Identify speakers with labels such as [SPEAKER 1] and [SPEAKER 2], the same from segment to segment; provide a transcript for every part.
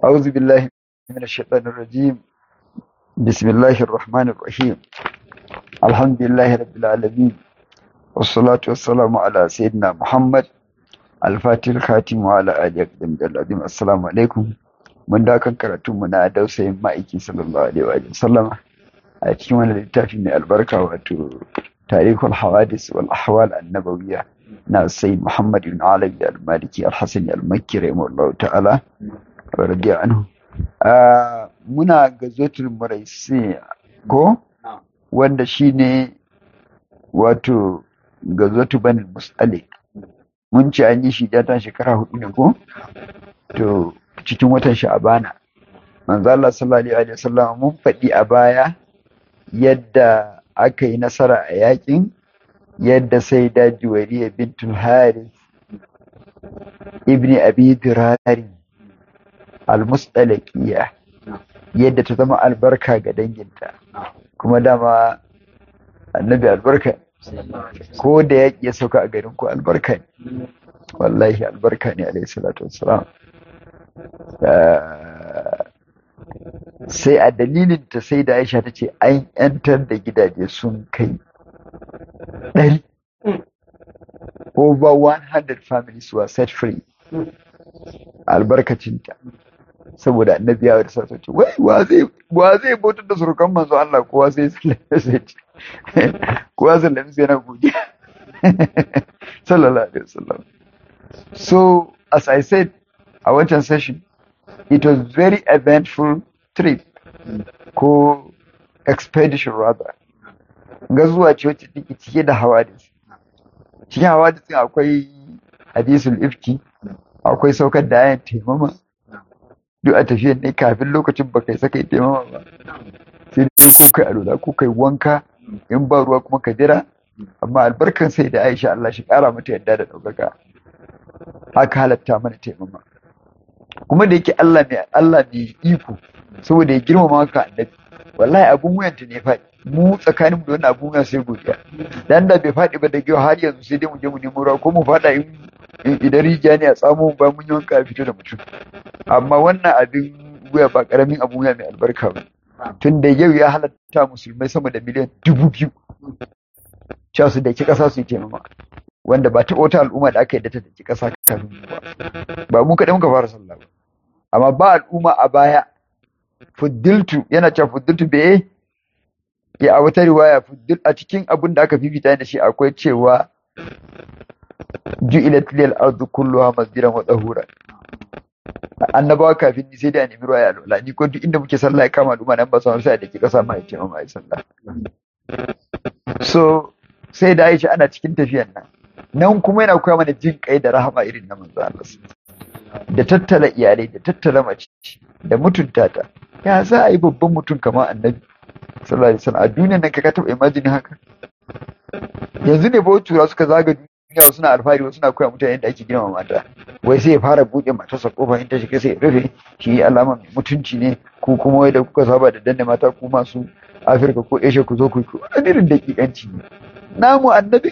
[SPEAKER 1] أعوذ بالله من الشيطان الرجيم. بسم الله الرحمن الرحيم. الحمد لله رب العالمين، والصلاة والسلام على سيدنا محمد الفاتح الخاتم وعلى آله أقدم العظيم. السلام عليكم. من دا kan karatun mu na dausayin ma'aiki sallallahu alaihi wa sallam a cikin wannan littafi mai albarka, wato tarihul hawadis wal ahwal annabawiyya na Sayyid Muhammad ibn Alawi al-Maliki al-Hasani al-Makki rahimahullahu ta'ala wa radiya anhu. Muna gazotul muraisi ko wanda shine wato gazotu banil musalik. Mun ci an yi shi ta shekara 4 ne ko to cikin watan Sha'bana. Manzo Allah sallallahu alaihi wasallam mun faɗi a baya yadda aka yi nasara a yakin, yadda sai da Juwariya bintul Harith ibn Abi Dirari al-Mustalaqiya yadda ta zama albarka ga danginta, kuma dama annabi albarka ko da yaƙi ya sauka a garin ku albarka ne, wallahi albarka ne alaihi salatu wassalam. Sai a dalilin ta sai da Aisha ta ce an yantar da gidaje sun kai 100, over 100 families were set free albarkacinta, saboda annabi ya warsa ta ce wai wa zai bautar da surukan manzo Allah, kowa sai sai ce kowa sallami sai na godiya sallallahu alaihi wasallam. So as I said a wancan session, it was very eventful trip ko expedition rather. Gazuwa ce wacce take cike da hawadis. Cikin hawadisin akwai hadisul ifki, akwai saukar da ayan taimama. Duk a tafiyar ne kafin lokacin ba kai saka taimama ba, sai dai kai alwala ko kai wanka, in ba ruwa kuma ka jira. Amma albarkan sai da Aisha, Allah shi kara mata yadda da ɗaukaka, haka halatta mana taimama. Kuma da yake Allah mai iko, saboda ya girmama ka annabi, wallahi abun wuyanta ne faɗi. Mu tsakanin mu da wannan abun wuya sai godiya. Dan da bai faɗi ba da gyau har yanzu sai dai mu je mu nemo ruwa ko mu faɗa idan rijiya ne a tsamo ba mun yi wanka a fito da mutum. Amma wannan abin wuya ba karamin abun wuya mai albarka ba. Tun da yau ya halatta musulmai sama da miliyan 2000 cewa su daki ƙasa su yi taimama, wanda ba taɓa wata al'umma da aka yi da ta daki ƙasa kafin ba mu kaɗai muka fara sallah ba. Amma ba al'umma a baya fuddiltu, yana cewa fuddiltu bai ya a wata riwaya fuddil a cikin abin da aka fifita da shi akwai cewa ju'ilat lil ardu kulluha masjidan wa tahura. Annabawa kafin ni sai da nemi ruwa ya alwala, ni ko duk inda muke sallah ya kama al'umma nan ba su sai da ke kasa ma ya ce ma ai sallah. So sai da Aisha ana cikin tafiyan nan kuma yana koya mana jin kai da rahama irin na manzo Allah, da tattala iyalai, da tattala mace, da mutunta ta. Ya za a yi babban mutum kamar annabi sallallahu alaihi wasallam a duniyar nan, ka taɓa imajini haka? Yanzu ne ba tura suka zaga duniya suna alfahari, suna koya mutane yadda ake girma mata. Wai sai ya fara buɗe matarsa kofa in ta shiga sai ya rufe, shi alama mai mutunci ne, ku kuma wai da kuka saba da danne mata ku masu Afirka ko Asia ku zo ku yi wani irin daƙiƙanci ne. Namu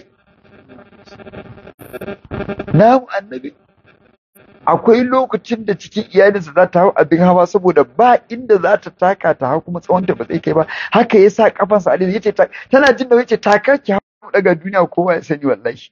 [SPEAKER 1] annabi akwai lokacin da cikin iyalinsa za ta hau abin hawa saboda ba inda za ta taka ta hau, kuma tsawonta ba zai kai ba, haka ya sa kafansa a ya ce tana jin da yace taka ki hau daga duniya kowa ya sani wallahi.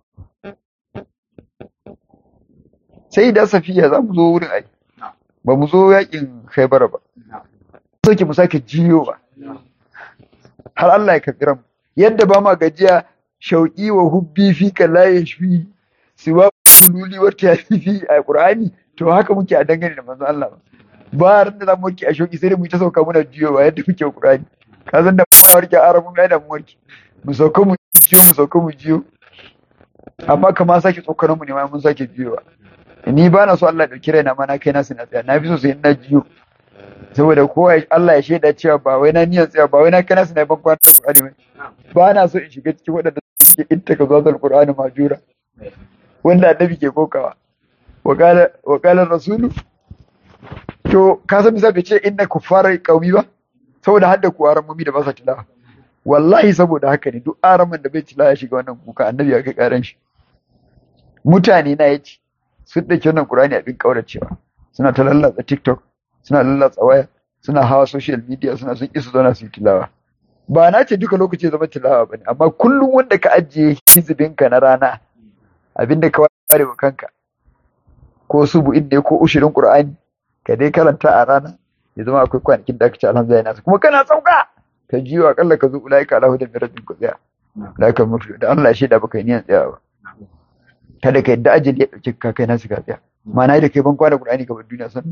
[SPEAKER 1] Sai da Safiya za mu zo wurin ai, ba mu zo yakin Khaibar ba, so ki mu sake jiyo ba har Allah ya karɓi mu. Yadda ba ma gajiya shauƙi wa hubbi fi ka la yashfi siwa luli wata ya fi a Qur'ani, to haka muke a dangane da manzon Allah ba ran da zamu warke a shauƙi, sai dai mu ta sauka muna jiyowa yadda muke Qur'ani. Ka san da muna warke a Arabun da mu warke, mu sauka mu jiyo, amma kama sake tsokanon mu ne ma mun sake jiyowa. Ni ba na so Allah ya dauki raina ma na kai na sina tsaya, na fi so sai na jiyo, saboda kowa Allah ya shaida cewa ba wai na niyyar tsaya, ba wai na kai na sina ban kwana Qur'ani ba na so in shiga cikin waɗanda suke ittaka zuwa Qur'ani majura, wanda annabi ke kokawa wa qala rasulu. To ka san bisa bai ce inna kuffara qaumi ba, saboda hadda ku aran mumi da ba sa tilawa. Wallahi saboda haka ne duk araman da bai tilawa ya shiga wannan kuka, annabi ya kai karan shi. Mutane na yace sun ɗauki wannan Qur'ani abin ƙauracewa, suna ta lallatsa TikTok, suna lallatsa waya, suna hawa social media, suna sun isa zauna su yi tilawa. Ba na ce duka lokaci ya zama tilawa bane, amma kullum wanda ka ajiye hizibinka na rana, abinda ka ware wa kanka, ko subu'in ne ko ushirin Qur'ani, ka dai karanta a rana, ya zama akwai kwanakin da aka ce alhamdulillah nasu, kuma kana sauka ka jiyo akalla ka zo ulaika Allahu da mirabin ku tsaya. Ulaika mafi da Allah ya shaida baka yi niyan tsaya ba. Kada ka yadda ajali ya dauke ka kai nasu ka tsaya. Ma'ana da kai ban kwana Qur'ani ka bar duniya san.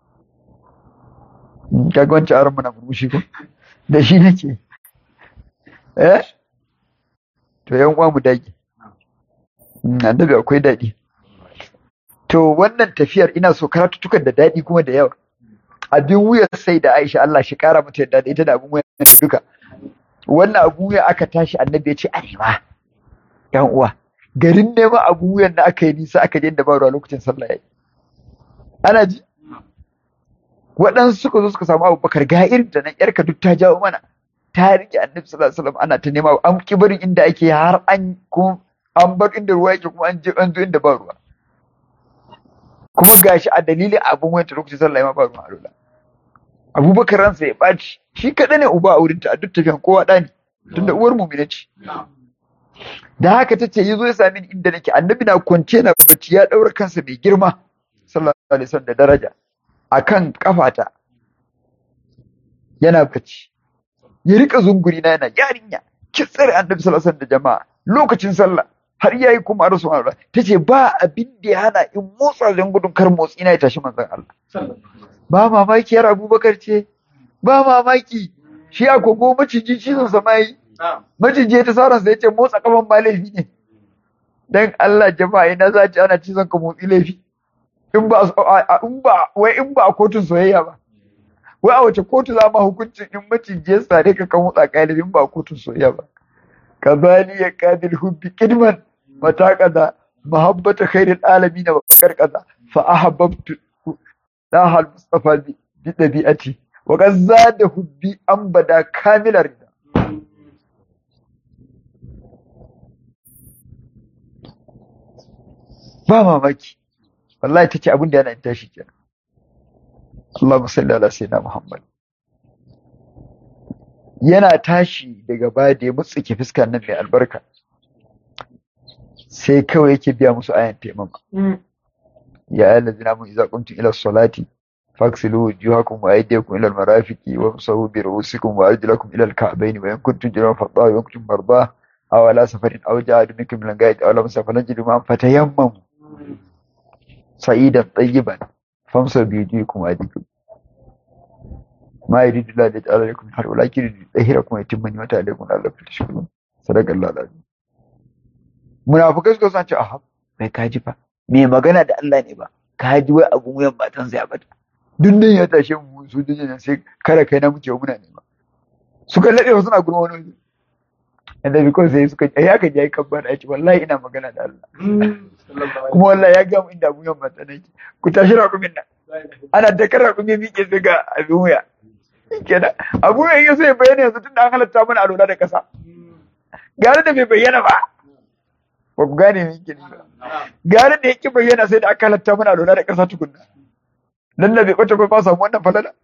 [SPEAKER 1] Ka ga wancan aron muna murmushi ko? Da shi nake. To yan uwa mu dage. Annabi akwai daɗi. To wannan tafiyar ina so karatutukan da daɗi kuma da yawa. Abin wuya sai da Aisha Allah shi kara mata yadda da ita da abin wuya duka. Wannan abin wuya aka tashi annabi ya ce arewa. Yan uwa. Garin neman abin wuyan da aka yi nisa aka je da ba ruwa lokacin sallah yayi. Ana ji? Waɗansu suka zo suka samu Abubakar ga irin da nan yarka duk ta jawo mana. Ta rike annabi sallallahu alaihi wasallam ana ta nema an kibarin inda ake har an bar inda ruwa yake kuma an zo inda ba ruwa. Kuma gashi a dalilin abin wayanta lokacin sallah ma ba ruwan alula. Abubakar ransa ya ɓaci shi kaɗai ne uba a wurinta a duk tafiyan kowa ɗa ne tunda uwar mu'mina ce. Da haka ta ce ya zo ya sami ni inda nake annabi na kwance na bacci ya ɗaura kansa mai girma sallallahu alaihi wasallam da daraja akan kafata yana bacci ya rika zunguri na yana yarinya ki tsare annabi sallallahu alaihi wasallam da jama'a lokacin sallah har yayi kuma rasu Allah tace ba abin da ya hana in motsa zan gudun kar motsi na ya tashi manzon Allah ba mamaki yar Abubakar ce ba mamaki shi agogo maciji cizon sa mai maciji ta sauran sa yace motsa kafan ba laifi ne dan Allah jama'a ina za ci ana cizon ka motsi laifi in ba a kotun soyayya ba wai a wace kotu za ma hukuncin in maciji ya sare ka kan motsa kalibin ba a kotun soyayya ba kazali ya kadil hubbi kidman mata kaza mahabbata khairil alamin wa karkaza fa ahabbtu dahal mustafa bi dabi'ati wa da hubbi an bada kamilar rida ba mamaki wallahi tace abin da yana tashi kenan Allahumma salli ala sayyidina Muhammad yana tashi daga baya da ya mutsuke fuskar nan mai albarka sai kawai yake biya musu ayan taimama ya ayyuhallazina amanu idza qumtum ila salati faghsilu wujuhakum wa aydiyakum ila almarafiqi wamsahu bi ru'usikum wa arjulakum ila alka'bayn wa in kuntum junuban fattahu wa in kuntum marda aw ala safarin aw ja'adu minkum min al-ghaid aw lam tafalanjidu ma fatayammamu sa'idan tayyiban famsahu bi wujuhikum wa aydiyakum ما يريد الله أن يجعل لكم من حرج ولكن يريد يطهركم ويتم نعمته عليكم لعلكم تشكرون صدق الله العظيم munafikai suka san ce aha bai kaji fa me magana da Allah ne ba kaji wai abun wuyan matan sai abada duk nan ya tashe mu su dinne sai kare kai na muke muna nema suka lade suna gurma wani inda biko sai suka ya ka ji kabbar ai wallahi ina magana da Allah kuma wallahi ya ga mu inda abun wuyan matan nake ku tashi raƙumin nan ana da kar raƙumin miƙe sai ga abun wuya kenan abu ya yi sai bayyana yanzu tun da an halatta mana alwala da ƙasa gare da bai bayyana ba ba ku gane min kini ba gare da yake bayyana sai da aka halatta mana alwala da ƙasa tukunna dan da bai kwata ba samu wannan falala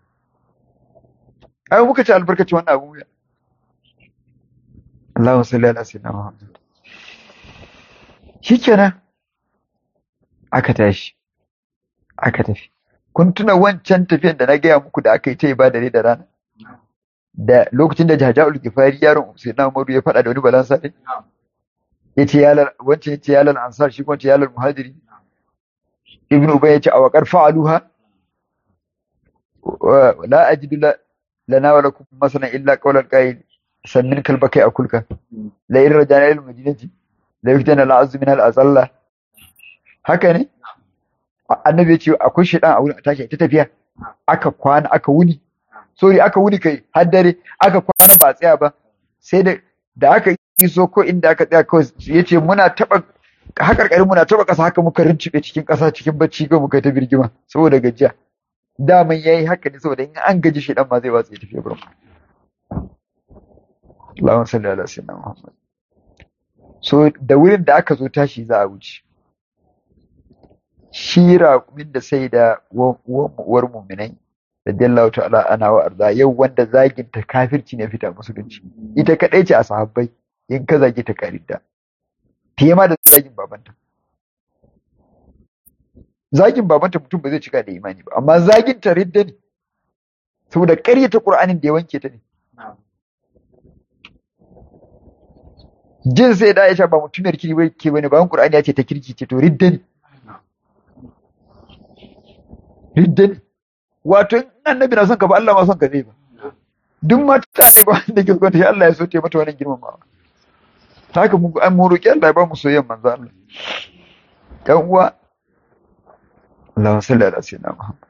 [SPEAKER 1] ai muka ci albarkaci wannan abu ya Allahu salli ala sayyidina Muhammad shikenan aka tashi aka tafi kun tuna wancan tafiyan da na gaya muku da aka yi ta ibada ne da rana da lokacin da Jahja'ul Gifari yaron Sayyidina Umaru ya faɗa da wani balansa din yace wancan yace yalal ansar shi kuma yace yalal muhajiri Ibn Ubay yace aw qad fa'aluha la ajidu lana wa lakum masalan illa qawlan qa'il sannin kalbaka akulka la in rajana ila madinati la yuftana al'azm min al'azalla haka ne annabi ya ce akwai shedan a wurin a tashi ta tafiya aka kwana aka wuni aka wuni kai har dare aka kwana ba tsaya ba sai da aka iso ko inda aka tsaya kawai yace muna taba hakarkarin muna taba kasa haka muka rincibe cikin kasa cikin bacci ga muka ta birgima saboda gajiya daman yayi haka ne saboda in an gaji shedan ma zai watsa ya tafi gurin Allahumma salli ala sayyidina Muhammad so da wurin da aka zo tashi za a wuce shi raƙumin da sai da uwar muminai radiyallahu ta'ala ana wa arda yau wanda zagin ta kafirci ne fita musulunci ita kadai ce a sahabbai in ka zage ta karidda fiye ma da zagin babanta zagin babanta mutum ba zai cika da imani ba amma zagin ta ridda ne saboda ƙaryata Qur'anin da ya wanke ta ne jin sai da Aisha ba mutumiyar kirki ke bane bayan Qur'ani ya ce ta kirki ce to ridda ne ridda ne wato in annabi na son ka ba Allah ma son ka zai ba duk mata ne ba da ke kwanta shi Allah ya so ta mata wannan girmamawa ta haka mun an mu roki Allah ya ba mu soyayyen manzo Allah yan uwa Allahumma salli ala sayyidina Muhammad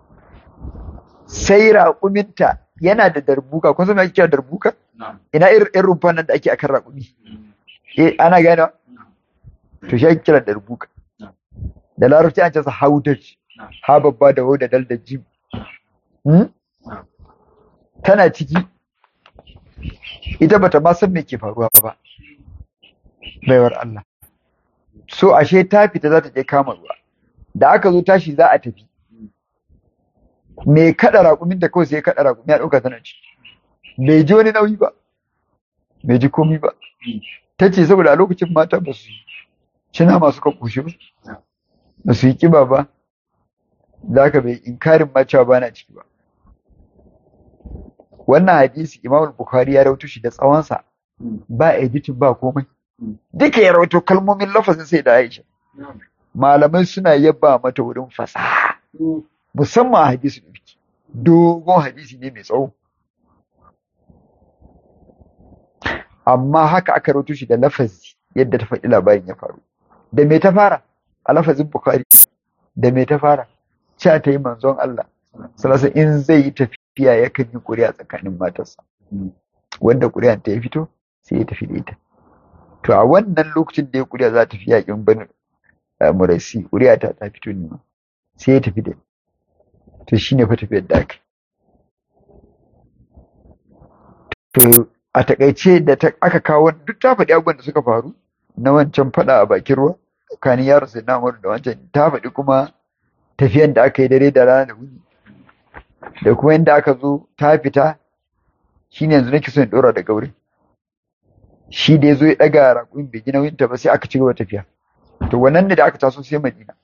[SPEAKER 1] sai raƙuminta yana da darbuka kun san me ake kira darbuka ina irin rumfan nan da ake akan raƙumi ana gane to shi ake kira darbuka da larabci an ce sa haudaj ha babba da da dal da jim tana ciki ita bata ma san me ke faruwa ba baiwar Allah so ashe ta fita za ta je kama ruwa da aka zo tashi za a tafi me kada raƙumin da kawai sai ya kada raƙumi ya ɗauka tana ciki bai ji wani nauyi ba bai ji komi ba ta ce saboda a lokacin mata ba su ci nama suka ƙoshi ba ba su yi ƙiba ba da aka bai inkarin ma cewa ba na ciki ba wannan hadisi Imam Bukhari ya rawaito shi da tsawonsa ba editing ba komai duka ya rawaito kalmomin lafazin sai da Aisha malamai suna yaba mata wurin fasaha musamman a hadisi ɗauki dogon hadisi ne mai tsawo amma haka aka rawaito shi da lafazi yadda ta faɗi labarin ya faru da me ta fara a lafazin Bukhari da me ta fara cewa ta yi manzon Allah salasa in zai yi tafiya yakan yi ƙuri'a tsakanin matarsa wanda ƙuri'an ta ya fito sai ya tafi da ita to a wannan lokacin da ya ƙuri'a za ta fi yaƙin bani murasi ƙuri'a ta fito ne sai ya tafi da to shine fa tafiyar da aka to a takaice da aka kawo duk ta faɗi abubuwan da suka faru na wancan faɗa a bakin ruwa tsakanin yaro sai na da wancan ta faɗi kuma tafiyan da aka yi dare da rana da wuni da kuma yadda aka zo ta fita shine yanzu nake son ɗora da gauri shi da ya zo ya ɗaga raƙumin bai ji nauyinta ba sai aka ci gaba tafiya to wannan ne da aka taso sai Madina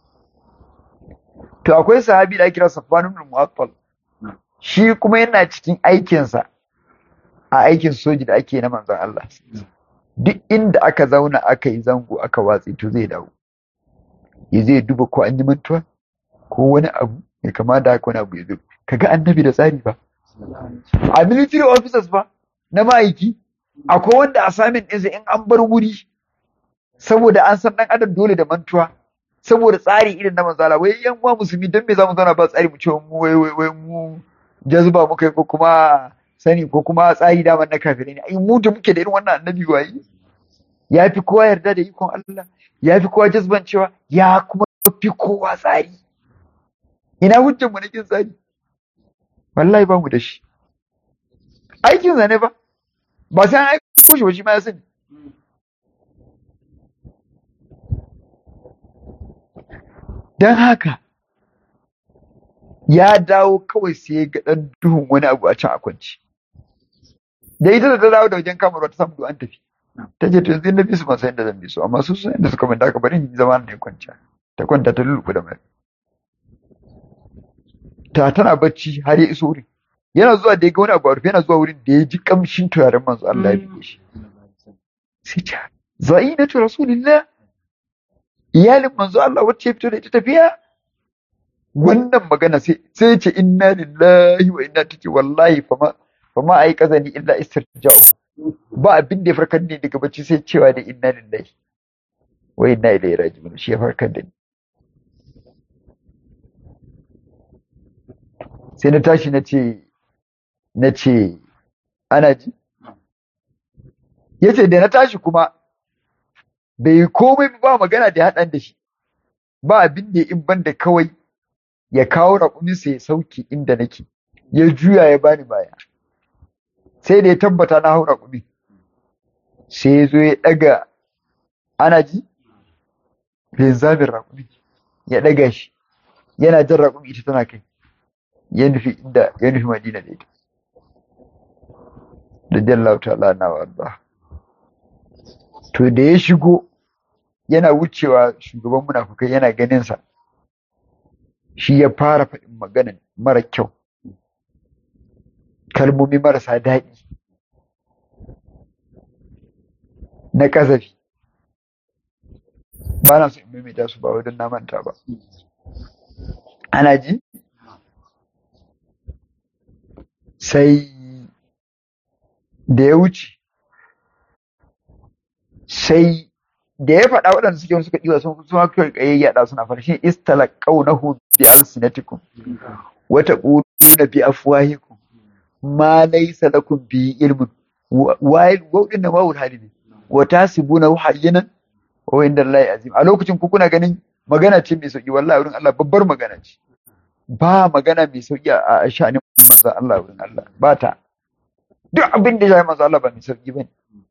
[SPEAKER 1] to akwai sahabi da ake kira Safwan ibn Mu'attal shi kuma yana cikin aikinsa a aikin soji da ake na manzon Allah duk inda aka zauna aka yi zango aka watsi to zai dawo ya zai duba ko an yi mantuwa ko wani abu ya kama da haka wani abu ya zo kaga annabi da tsari ba a military officers ba na ma'aiki akwai wanda assignment ɗinsa in an bar wuri saboda an san ɗan adam dole da mantuwa saboda tsari irin na manzala wai yan uwa musulmi don me zamu zauna ba tsari mu ce mu wai mu jazba muka yi ko kuma sani ko kuma tsari daman na kafirai ne ai mu da muke da irin wannan annabi waye ya fi kowa yarda da ikon Allah ya fi kowa jazbancewa ya kuma fi kowa tsari ina hujjar mu na kin tsari wallahi ba mu da shi aikin sa ne ba sai an aiko shi ba shi ma ya sani don haka ya dawo kawai sai ya ga ɗan duhun wani abu a can a kwanci da ita da ta dawo da wajen kamarwa ta samu an tafi ta ce to yanzu na bi su masu yadda zan bi su amma su sun yadda suka manta ka bari in zama ne kwanciya ta kwanta ta lulluɓe da mai tana bacci har ya iso wurin yana zuwa da ya ga wani abu a rufe yana zuwa wurin da ya ji kamshin turaren manzo Allah ya biye shi sai ta za'inatu rasulillah iyalin manzo Allah wacce ya fito da ita tafiya wannan magana sai ya ce inna lillahi wa inna take wallahi fama ai kazani illa istirja'u ba abin da ya farkar ne daga bacci sai cewa da inna lillahi wa inna ilaihi raji'un shi ya farkar da ni sai na tashi na ce ana ji yace da na tashi kuma bai komai ba magana da haɗan da shi ba abin da in ban da kawai ya kawo raƙuminsa ya sauke inda nake ya juya ya bani baya sai da ya tabbata na hau raƙumi sai ya zo ya ɗaga ana ji linzamin raƙumi ya ɗaga shi yana jan raƙumi ita tana kai ya nufi Madina da ita da jallahu ta'ala na warda. To da ya shigo yana wucewa shugaban munafukai yana ganin sa, shi ya fara faɗin magana mara kyau, kalmomi marasa daɗi na ƙazafi. Ba na so in maimaita su ba wajen na manta ba. Ana ji? Sai da ya wuce, sai da ya faɗa waɗanda suke wani suka ɗiwa sun haka ƙayayyaɗa suna fara shi istalaqawnahu bi alsinatikum wa taquluna bi afwahikum ma laysa lakum bi ilmun wa dinna wawul hali ne wa tasibuna hayyinan wa inda Allah azim. A lokacin ku kuna ganin magana ce mai sauki, wallahi wurin Allah babbar magana ce. Ba magana mai sauki a sha'anin manzo Allah wurin Allah, ba ta. Duk abin da ya yi manzo Allah ba mai sauki bane.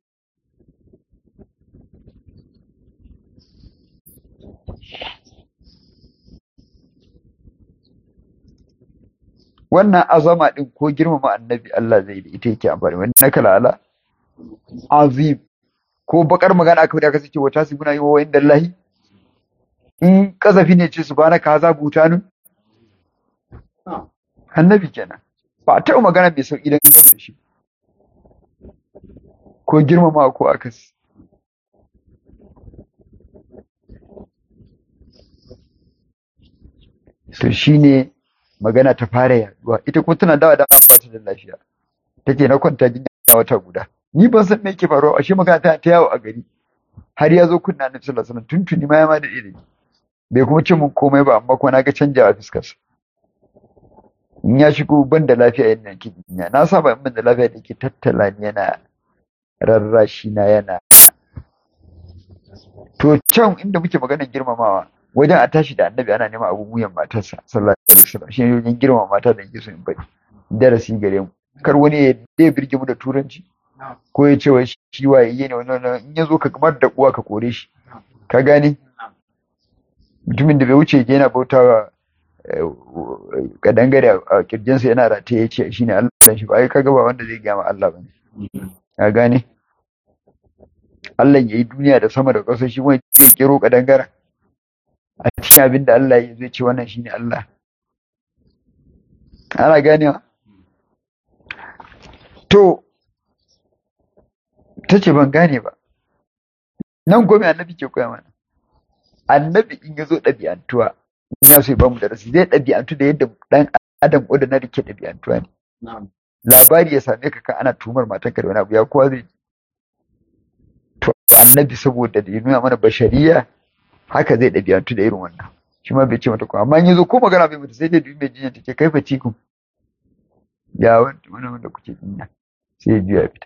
[SPEAKER 1] Wannan azama din ko girmama annabi Allah zai da ita yake amfani. Wannan kala ala azim ko bakar magana aka fada ka sace wata su guna yi wa inda Allah, in kazafi ne ce subhanaka haza butanun, annabi kenan. Ba ta magana mai sauki dan da shi ko girmama ko akasi. To shine magana ta fara yaduwa. Ita kuma tana dawa da ba ta da lafiya, take na kwanta jinya wata guda. Ni ban san me yake faruwa, ashe magana ta yawo a gari har ya zo kunna Annabi sallallahu alaihi wasallam. Tuntuni ma ya ma da iri bai kuma ce mun komai ba, amma kuma na ga canjawa fuskar sa. In ya shigo ban da lafiya yana yake jinya, na saba in ban da lafiya da yake tattala ni yana rarrashi na yana. To can inda muke maganar girmamawa, wajen a tashi da Annabi ana neman abun wuyan matarsa sallallahu alaihi wasallam. Shi ne wajen girmama mata da yake so in bari darasi gare mu. Kar wani ya birge mu da turanci ko ya ce wai shi waye ne wannan, in ya zo ka kamar da uwa ka kore shi, ka gane. Mutumin da bai wuce yana bautawa kadangare a kirjinsa yana rataye ya ce shine Allah shi ba, ai kaga ba wanda zai gama Allah bane, ka gane. Allah ya yi duniya da sama da ƙasa, shi wani ya kiro kadangara a cikin abin da Allah ya zai ce wannan shine Allah. Ana ganewa? To ta ce ban gane ba. Nan gome annabi ke koya mana. Annabi in ya zo ɗabi'antuwa, ina so ya bamu darasi, zai ɗabi'antu da yadda ɗan adam ordinary ke ɗabi'antuwa ne. Labari ya same ka kan ana tumar matanka da wani abu, ya kowa zai ji. To annabi saboda da ya nuna mana bashariya, haka zai ɗabi'antu da irin wannan. Shi ma bai ce mata kuma, amma in ya zo ko magana bai mata sai dai dubi mai jinya ta ce kai fa cikin ya wani wanda kuke jinya, sai ya juya fita.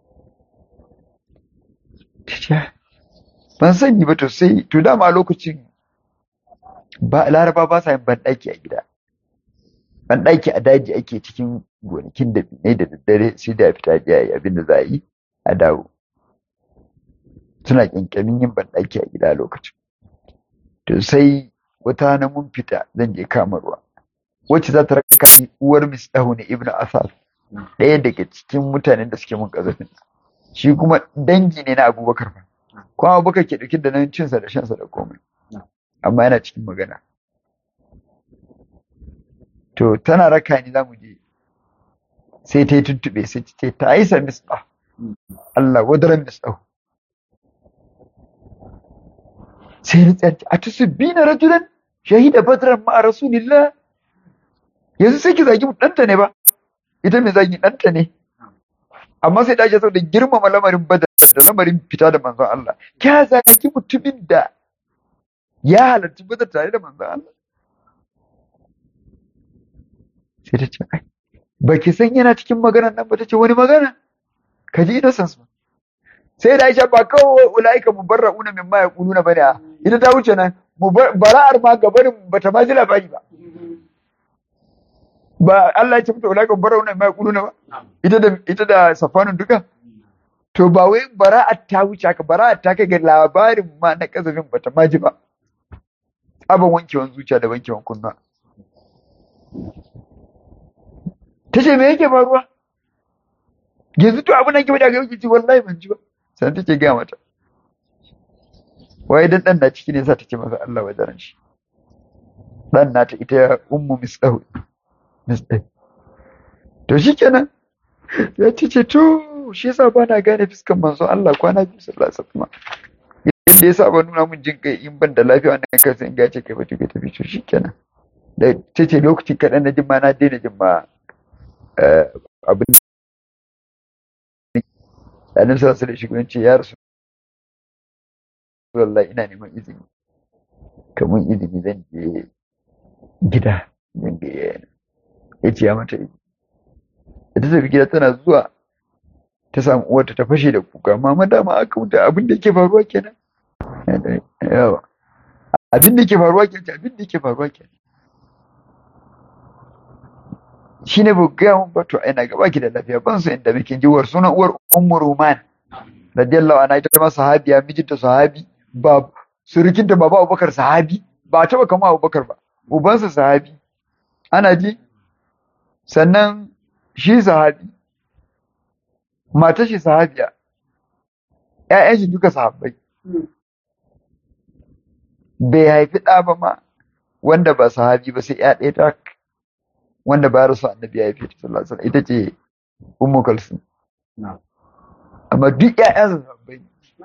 [SPEAKER 1] Ban sani ba. To sai to dama lokacin ba Laraba ba sa yin banɗaki a gida, banɗaki a daji ake cikin gonakin da binai da daddare, sai da fita a yi abin da za a yi a dawo. Suna kyankyamin yin banɗaki a gida lokacin. To sai wata rana mun fita zan je kama ruwa, wacce za ta raka ni uwar Misdahu ne ibnu Asaf, ɗaya daga cikin mutanen da suke mun kazafin. Shi kuma dangi ne na Abubakar fa, kuma Abubakar ke ɗauke da nan cinsa da shansa da komai, amma yana cikin magana. To tana raka ni za mu je, sai ta yi tuntuɓe, sai ta ce ta aisa Misdah, Allah wadaran Misdahu. Sai na tsaye, a tusubbina rajulan shahida badran ma'a rasulillah. Yanzu sai ki zagi ɗanta ne ba, ita mai zagi ɗanta ne, amma sai ta ce saboda girmama lamarin badar da lamarin fita da manzon Allah, kya zagi mutumin da ya halarci badar tare da manzon Allah. Sai ta ce ai ba ki san yana cikin maganar nan ba. Ta ce wani magana, ka ji innocence ba. Sai da Aisha ba kawai ulaika mubarra'una mimma yaquluna bane, ita ta wuce nan, bara'ar ma gabarin bata ma ji labari ba. Ba Allah ya ce mata ulaika mubarra'una mimma yaquluna ba, ita da Safanun duka. To ba wai bara'ar ta wuce haka, bara'ar ta kai ga labarin ma na kazafin bata ma ji ba. tsaban wankewan zuciya da wankewan kunna. Ta ce me yake faruwa? Yanzu to abin nan ke da ga yake ci wallahi ban ji ba. Sai take ga mata. Wai dan na ciki ne sa ta ce masa Allah wadaran shi. Dan nata ita ummu misdahu. Misdahu. To shikenan. Ya ce to shi yasa ba na gane fiskan manzon Allah kwana biyu sallallahu alaihi wasallam. Yadda yasa ba nuna mun jin kai in ban da lafiya wannan kai sai in ga ce kai ba tafi tafi to shikenan. Da ta ce lokaci kaɗan na jin ma na daina jin ma abin da annabi sallallahu alaihi wasallam ce ya rasu wallahi ina neman izini kamar izini zan je gida zan ga ya ce ya mata izini da ta tafi gida tana zuwa ta samu uwarta ta fashe da kuka mama dama aka mutu abin da yake faruwa kenan yawa abin da yake faruwa kenan abin da yake faruwa kenan shi ne ba gaya mun ba to ina gaba ki da lafiya ban so inda muke jiwar sunan uwar ummu ruman radiyallahu anha ita ma sahabiya mijinta sahabi ba surukinta baba Abubakar sahabi ba taba kama Abubakar ba ubansa sahabi ana ji sannan shi sahabi matar shi sahabiya ƴaƴan shi duka sahabbai bai haifi ɗa ba ma wanda ba sahabi ba sai ƴa ɗaya ta wanda ba rasu annabi ya haife ta sallallahu alaihi wasallam ita ce ummu kalsum amma duk ƴaƴan sahabbai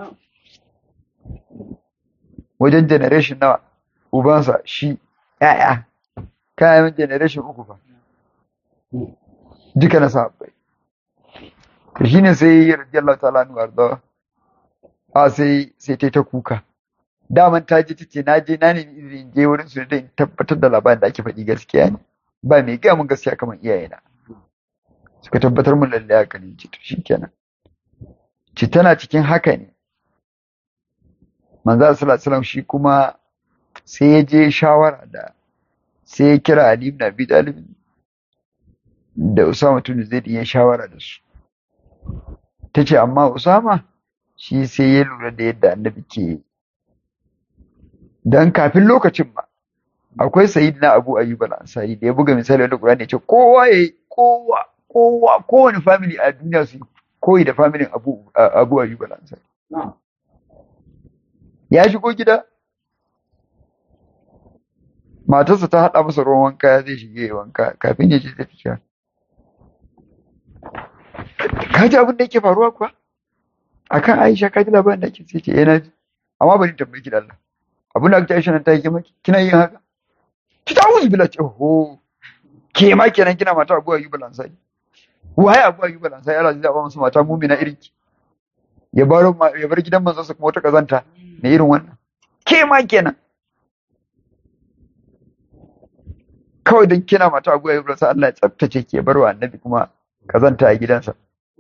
[SPEAKER 1] wajen generation nawa ubansa shi ƴaƴa kayan generation uku fa duka na sahabbai to shine sai radiyallahu ta'ala anhu arda sai ta kuka daman ta ji tace na je na nemi izinin je wurin su da in tabbatar da labarin da ake faɗi gaskiya ne ba mai gaya mun gaskiya kamar iyayena suka tabbatar mun lalle haka ne ce to shikenan ci tana cikin haka ne manzo sallallahu alaihi wasallam shi kuma sai ya je shawara da sai ya kira Ali ibn Abi Talib da Usama ibn Zaid ya shawara da su tace amma Usama shi sai ya lura da yadda annabi ke dan kafin lokacin ma akwai sayyidina Abu Ayyub al-Ansari da ya buga misali da Qur'ani ya ce kowane family a duniya su koyi da family Abu Ayyub al-Ansari ya shigo gida matarsa ta haɗa masa ruwan wanka zai shige wanka kafin ya je ta fita ka ji abin da yake faruwa kuwa akan Aisha ka ji labarin da ake sai ce na ji amma bari tambayi ki da Allah abin da aka Aisha nan ta yi maki kina yin haka ki ta wuzu bila ce ho ke ma kenan kina mata Abu Ayyub al-Ansari waye Abu Ayyub al-Ansari Allah zai ba masa mata mu'mina irin ki ya bar gidan manzon sa kuma wata kazanta na irin wannan ke ma kenan kawai don kina mata Abu Ayyub al-Ansari Allah ya tsaftace ki ya bar wa annabi kuma kazanta a gidansa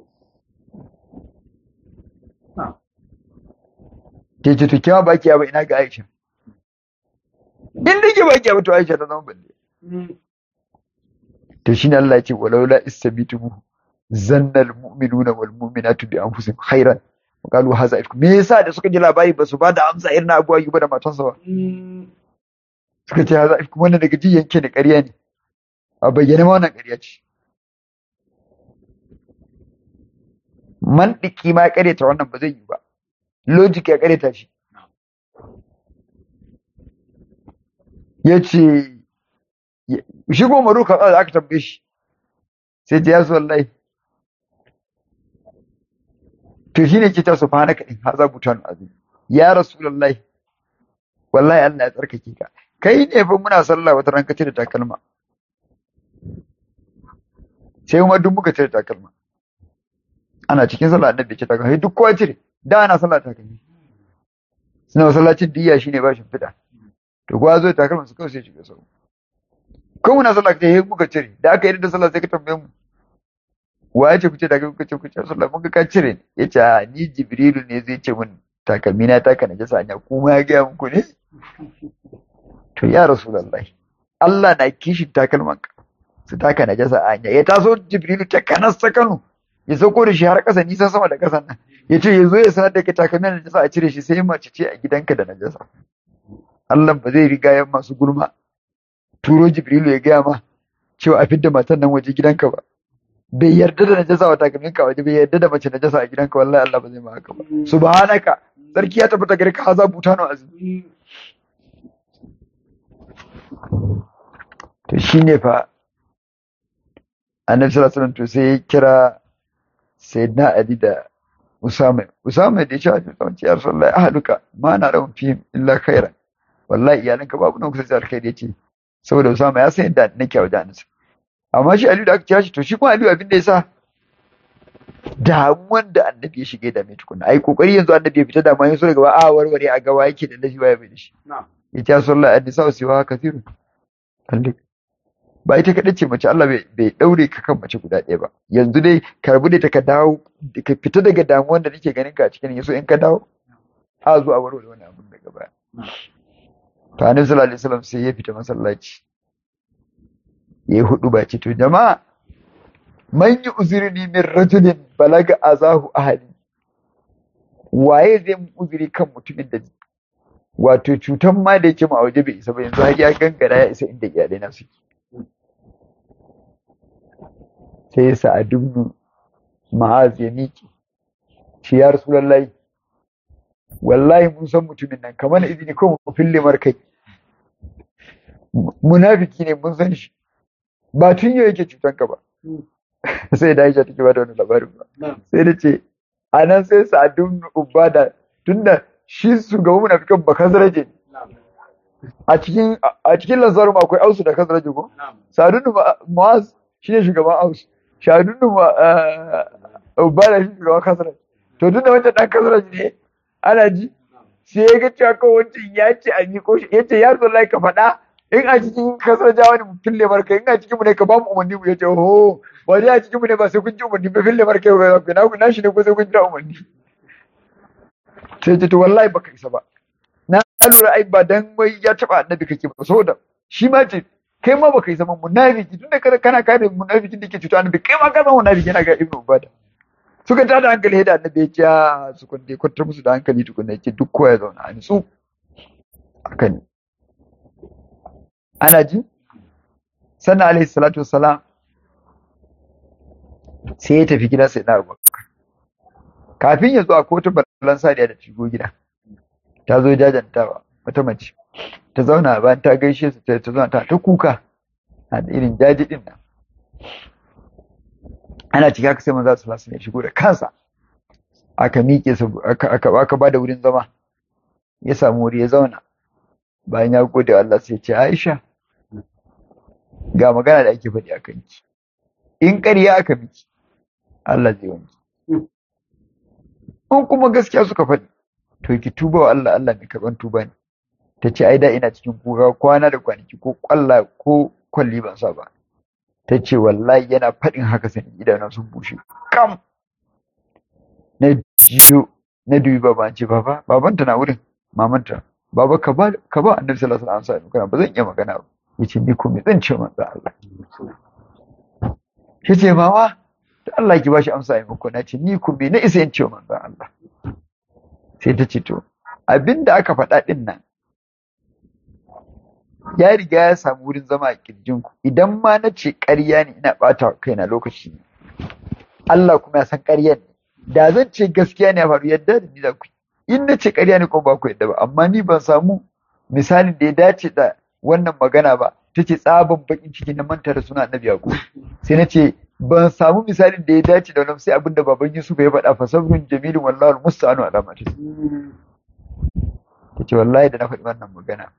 [SPEAKER 1] ke ce to kima baki ba ina ga Aisha in da ke baki ba to Aisha ta zama balle to shine Allah ya ce walaula istabituhu zannal mu'minuna wal mu'minatu bi anfusihim khairan qalu hadha ifkum me yasa da suka ji labari ba su ba da amsa irin Abu Ayyub da matansa ba suka ce hadha ifkum wannan daga ji yanke da ƙarya ne a bayyane ma wannan ƙarya ce mantiki ma ƙareta wannan ba zai yi ba logic ya ƙareta shi ya ce shi goma ruka da aka tambaye shi sai ce ya su wallahi to shi ne ke ta subhana ka in haza butan azim ya rasulullahi wallahi Allah ya tsarkake ka kai ne fa muna sallah wata ran ka cire takalma sai kuma duk muka cire takalma ana cikin sallah annabi ce takalma duk kowa cire da ana sallah takalmi suna masallacin diya shine ba shi fida to kowa zo takalma su kawai sai shiga sau ko muna sallah kai muka cire da aka yi da sallah sai ka tambaye mu wa ya ce kuce takalmi kuka ce kuce sallah mun ga ka cire ya ce a ni jibrilu ne zai ce mun takalmi na taka najasa anya kuma ya gaya muku ne to ya rasulullahi Allah na kishin takalman ka su taka najasa anya ya taso jibrilu ta kanas ta Kano ya sauko da shi har ƙasa nisan sama da ƙasan nan ya ce ya zo ya sanar da ka takalmin najasa a cire shi sai mace ce a gidanka da najasa Allah ba zai riga yan masu gulma turo Jibrilu ya gaya ma cewa a fidda matan nan waje gidanka ba. Bai yarda da najasa wa takalminka waje, bai yarda da mace najasa a gidanka, wallahi Allah ba zai ma haka ba. Subhanaka, sarki ya tabbata gare ka, haza butano azim. To shine fa Annabi sallallahu alaihi wasallam to sai ya kira Sayyidina Ali da Usama da ya ce ya Rasulullahi ahluka ma na rahum fihim illa khairan, wallahi iyalanka babu nan kusa sai alkhairi yace, saboda Usama ya san yadda nake a wajen Annabi. Amma shi Aliyu da aka kira shi, to shi kuma Aliyu abin da ya sa damuwan da Annabi ya shige da mai tukuna, ai kokari yanzu Annabi ya fita damuwa yanzu daga a warware a gawa yake da lafiya ya bai da shi. Ya ce sallallahu alaihi wasallam siwa kathiru kalli ba ita kaɗai ce mace, Allah bai ɗaure ka kan mace guda ɗaya ba. Yanzu dai ka rabu da ta, ka dawo ka fita daga damuwan da nake ganin ka a cikin, yaso in ka dawo a zo a warware wani abun daga baya. To Annabi sallallahu alaihi wasallam sai ya fita masallaci ya yi hudu ba ce, to jama'a man yi uzuri min rajulin balaga azahu ahali, waye zai mu uzuri kan mutumin da wato cutan ma da yake ma a waje bai isa ba, yanzu har ya gangara ya isa inda iyalai na suke. Sai ya sa a dubnu ma'az ya miƙe shi, ya Rasulullahi wallahi mun san mutumin nan, kamar izini ko mu fille markai, munafiki ne mun san shi, ba tun yau yake cutan ka ba. Sai da Aisha take ba da wani labarin ba, sai da ce a nan sai Sa'adun Ubada, tunda shi shugaban munafikan ba Khazraje a cikin Lansarum akwai Ausu da Khazraje ko, Sa'adun Mu'az shine shugaban Aus, Sa'adun Ubada shi shugaban Khazraj. To tunda wancan dan Khazraj ne ana ji, sai ya ga cewa ko wancan ya ce a miko shi, ya ce ya Rasulullahi ka faɗa in a cikin Khazrajawa ne mu fille marka, in a cikin mu ne ka ba mu umarni mu. Ya ce ho, ba dai a cikin mu ne ba sai kun ji umarni ba, fille marka na shi ne ko sai kun jira umarni. Sai ce to wallahi baka isa ba, na lura ai ba dan wai ya taba Annabi kake ba, saboda shi ma ce kai ma baka isa ba munafiki, tunda kana kare munafikin da ke cuta Annabi, kai ma ka zama munafiki. Yana ga Ibn Ubada suka tada hankali da Annabi ya ce ya su kunde kwantar musu da hankali tukunna, ya ce duk kowa ya zauna a nitsu akan. Ana ji sannan alaihi salatu wassalam sai ya tafi gida sai na Abubakar. Kafin ya zo a kotu ballan sadiya da shigo gida, ta zo jajantawa wata mace, ta zauna bayan ta gaishe su, ta zauna ta kuka a da irin jaji din nan. Ana cika ka sai manzo sallallahu alaihi wasallam ya shigo da kansa, aka miƙe su, aka ba da wurin zama, ya samu wuri ya zauna. Bayan ya gode wa Allah sai ya ce Aisha, ga magana da ake faɗi a kanki, in ƙarya aka miki Allah zai wanki, in kuma gaskiya suka faɗi to ki tuba wa Allah, Allah mai karɓan tuba ne. Ta ce ai da ina cikin kuka kwana da kwanaki, ko kwalla ko kwalli ban sa ba. Ta ce wallahi yana faɗin haka sai idanun sun bushe kam. Na jiyo na dubi baba, ce baba, babanta na wurin, mamanta, baba ka ba Annabi sallallahu alaihi wasallam magana, ba zan iya magana ba. Yace ni ko me zan ce manzo Allah. Yace mama da Allah ki bashi amsa ai muku. Na ce ni ko me na isa in ce manzo Allah. Sai ta ce to abinda aka faɗa din nan ya riga ya samu wurin zama a kirjin ku. Idan ma na ce ƙarya ne ina ɓata kaina lokaci ne, Allah kuma ya san ƙarya ne. Da zan ce gaskiya ne ya faru, yadda da ni za ku yi. In na ce ƙarya ne kuma ba ku yadda ba, amma ni ban samu misalin da ya dace da wannan magana ba. Ta ce tsaban bakin ciki na manta da suna Annabi Yaqub. Sai na ce ban samu misalin da ya dace da wannan sai abin da baban Yusuf ya faɗa, fa sabrun jamilun wallahu almusta'anu ala ma tasifun. Ta ce wallahi da na faɗi wannan magana,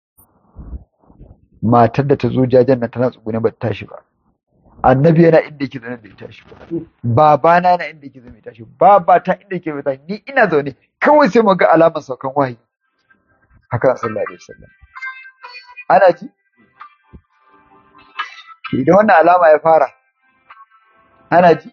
[SPEAKER 1] matar da ta zo jajen nan tana tsugune ba ta tashi ba. Annabi yana inda yake zaune bai tashi ba. Babana yana inda yake zaune bai tashi ba. Babata inda yake bai tashi. Ni ina zaune kawai sai mu ga alamar saukan wahayi. Haka sallallahu alaihi wasallam. Ana ji? Idan wannan alama ya fara, ana ji?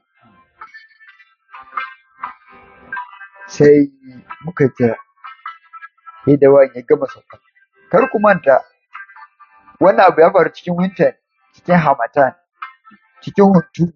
[SPEAKER 1] Sai muka kira. Sai da wani ya gama sauka. Kar ku manta wannan abu ya faru cikin winter, cikin hamatan, cikin hunturu.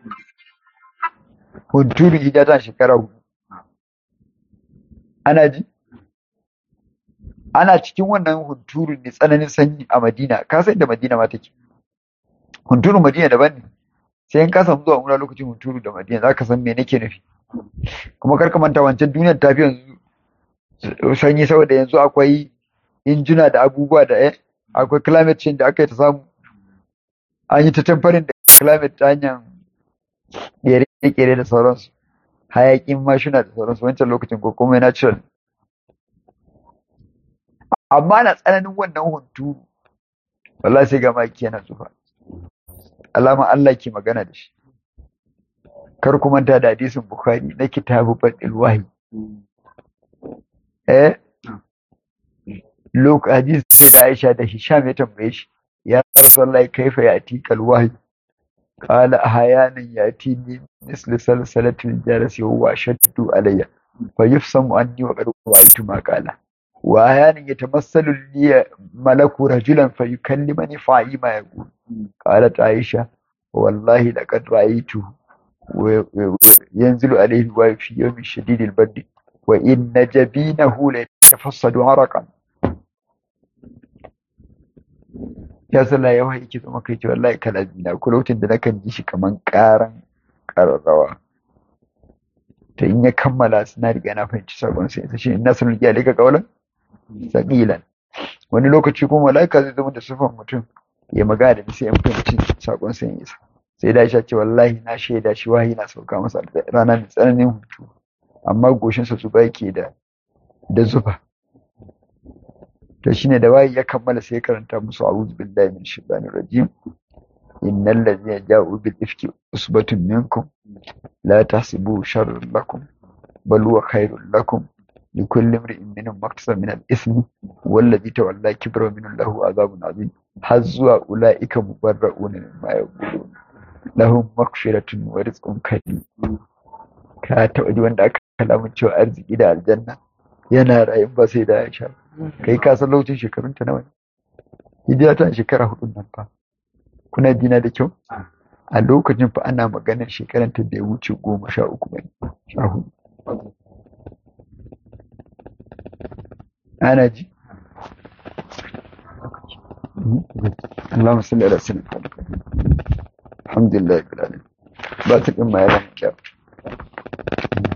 [SPEAKER 1] Hunturu hijira shekara 4. Ana ji? ana cikin wannan hunturun ne tsananin sanyi a Madina ka san da Madina ma take hunturun Madina daban ne sai in ka samu zuwa umra lokacin hunturu da Madina zaka san me nake nufi kuma kar ka manta wancan duniyar ta fi yanzu sanyi saboda yanzu akwai injina da abubuwa da akwai climate change da aka yi ta samu an yi ta tamfarin da climate ta hanyar kere da sauransu hayakin mashina da sauransu wancan lokacin ko kuma natural amma na tsananin wannan hunturu wallahi sai ga maki yana zufa alama Allah ke magana da shi kar ku manta da hadisin Bukhari na kitabu badil wahyi hadisi da Aisha da Hisham ya tambaye shi ya Rasulullahi kaifa yatika alwahyi qala ahyanan yatini misl salsalatil jarasi wa ashaddu alayya fa yufsamu anni wa qad wa'tu ma qala wa ahyanan yatamassalu li malaku rajulan fa yukallimani fa'i ma yaqul qalat Aisha wallahi laqad ra'aytu ينزل عليه الوحي في يوم شديد البرد وإن جبينه ليتفصد عرقا ya sallah ya wahayi ki zama kai ce wallahi kalabi na ko lokacin da nakan ji shi kaman karan kararrawa ta in ya kammala suna riga na fahimci sakon sai ta ce inna sun riga lika kaulan saqilan wani lokaci kuma malaika zai zama da sifan mutum ya magana da sai in fahimci sakon sai ya isa sai da Aisha ce wallahi na shaida shi wahayi na sauka masa rana mai tsananin hutu amma goshinsa zuba yake da zuba to shine da wahayi ya kammala sai ya karanta musu a'udhu billahi minash shaitanir rajim innal ladzina ja'u bil ifki usbatun minkum la tahsibu sharran lakum bal huwa khairul lakum likulli imrin minhum maktasaba min al-ithmi wallazi tawalla kibrahu minhu lahu azabun azim har zuwa ulaika mubarra'una mimma yaqulun lahum maghfiratun wa rizqun karim ka taɓa ji wanda aka kalamun cewa arziki da aljanna yana rayu ba sai da Aisha kai ka san lokacin shekarun ta nawa hijira ta shekara 4 nan fa kuna jina da kyau a lokacin fa ana maganar shekaran ta da ya wuce 13 bane 14 ana ji Allahumma salli ala sayyidina Alhamdulillah bil alamin ba ta din ma ya kyau